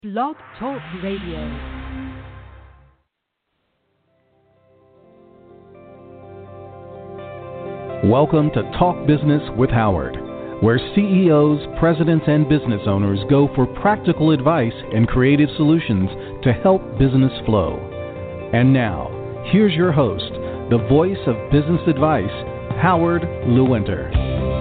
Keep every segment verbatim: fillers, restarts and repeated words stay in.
Blog Talk Radio. Welcome to Talk Business with Howard, where C E Os, presidents, and business owners go for practical advice and creative solutions to help business flow. And now, here's your host, the voice of business advice, Howard Lewinter.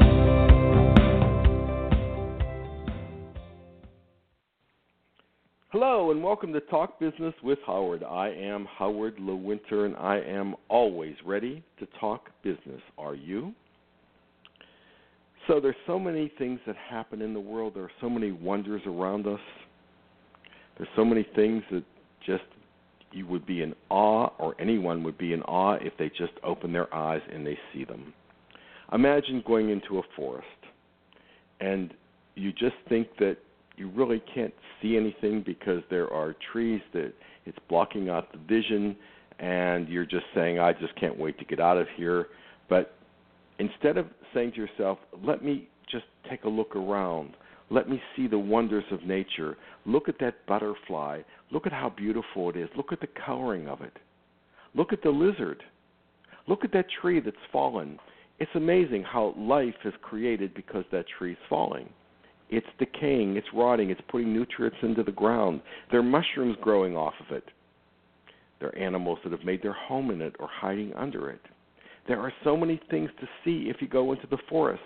Hello and welcome to Talk Business with Howard. I am Howard Lewinter and I am always ready to talk business. Are you? So there's so many things that happen in the world. There are so many wonders around us. There's so many things that just you would be in awe, or anyone would be in awe if they just open their eyes and they see them. Imagine going into a forest and you just think that you really can't see anything because there are trees that it's blocking out the vision, and you're just saying, I just can't wait to get out of here. But instead of saying to yourself, let me just take a look around, let me see the wonders of nature, look at that butterfly, look at how beautiful it is, look at the coloring of it, look at the lizard, look at that tree that's fallen. It's amazing how life is created because that tree's falling. It's decaying, it's rotting, it's putting nutrients into the ground. There are mushrooms growing off of it. There are animals that have made their home in it or hiding under it. There are so many things to see if you go into the forest.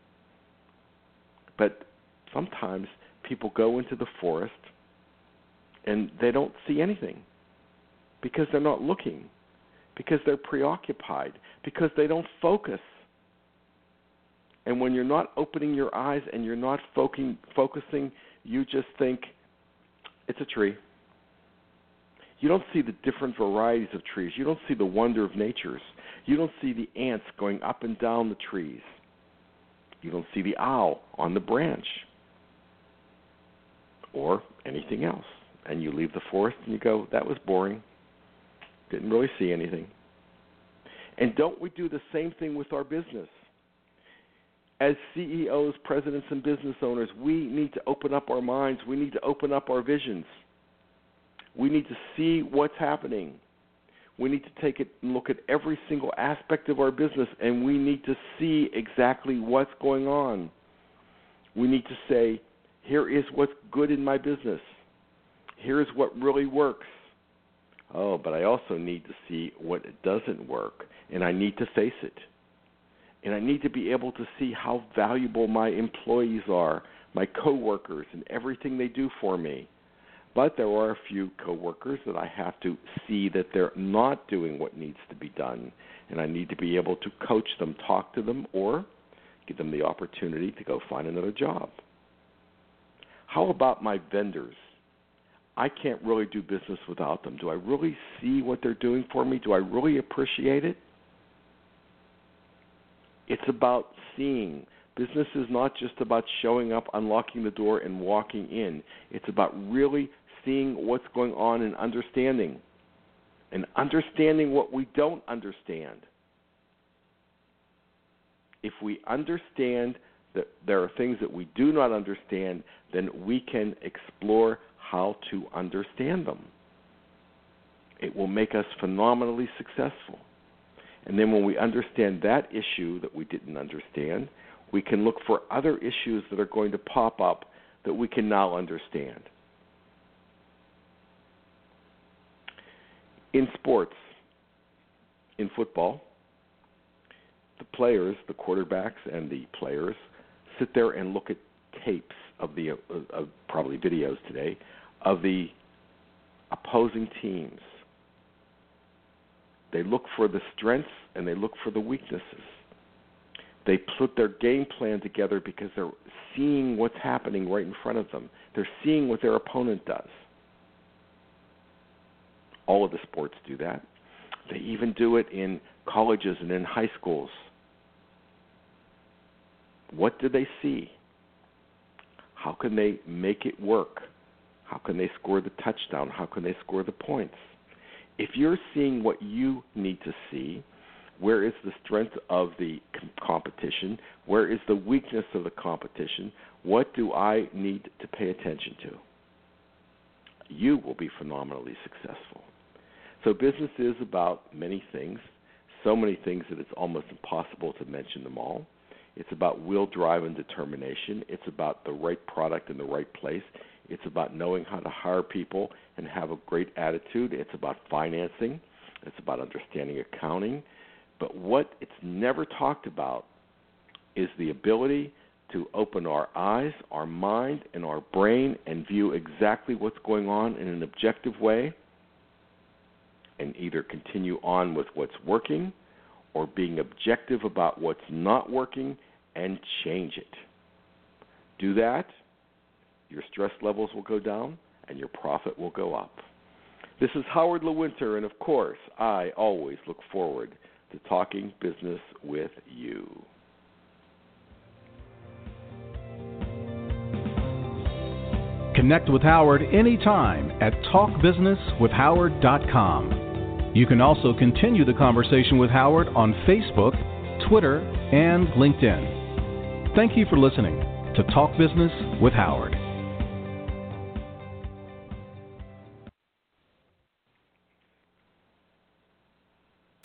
But sometimes people go into the forest and they don't see anything because they're not looking, because they're preoccupied, because they don't focus. And when you're not opening your eyes and you're not focusing, focusing, you just think it's a tree. You don't see the different varieties of trees. You don't see the wonder of natures. You don't see the ants going up and down the trees. You don't see the owl on the branch or anything else. And you leave the forest and you go, that was boring. Didn't really see anything. And don't we do the same thing with our business? As C E Os, presidents, and business owners, we need to open up our minds. We need to open up our visions. We need to see what's happening. We need to take it and look at every single aspect of our business, and we need to see exactly what's going on. We need to say, here is what's good in my business. Here's what really works. Oh, but I also need to see what doesn't work, and I need to face it. And I need to be able to see how valuable my employees are, my coworkers, and everything they do for me. But there are a few coworkers that I have to see that they're not doing what needs to be done. And I need to be able to coach them, talk to them, or give them the opportunity to go find another job. How about my vendors? I can't really do business without them. Do I really see what they're doing for me? Do I really appreciate it? It's about seeing. Business is not just about showing up, unlocking the door, and walking in. It's about really seeing what's going on and understanding. And understanding what we don't understand. If we understand that there are things that we do not understand, then we can explore how to understand them. It will make us phenomenally successful. And then when we understand that issue that we didn't understand, we can look for other issues that are going to pop up that we can now understand. In sports, in football, the players, the quarterbacks and the players, sit there and look at tapes of the, uh, uh, probably videos today, of the opposing teams. They look for the strengths and they look for the weaknesses. They put their game plan together because they're seeing what's happening right in front of them. They're seeing what their opponent does. All of the sports do that. They even do it in colleges and in high schools. What do they see? How can they make it work? How can they score the touchdown? How can they score the points? If you're seeing what you need to see, where is the strength of the competition? Where is the weakness of the competition? What do I need to pay attention to? you will be phenomenally successful. So business is about many things, so many things that it's almost impossible to mention them all. It's about will, drive, and determination. It's about the right product in the right place. It's about knowing how to hire people and have a great attitude. It's about financing. It's about understanding accounting. But what it's never talked about is the ability to open our eyes, our mind, and our brain and view exactly what's going on in an objective way and either continue on with what's working or being objective about what's not working and change it. Do that, your stress levels will go down and your profit will go up. This is Howard Lewinter, and of course, I always look forward to talking business with you. Connect with Howard anytime at talk business with howard dot com. You can also continue the conversation with Howard on Facebook, Twitter, and LinkedIn. Thank you for listening to Talk Business with Howard.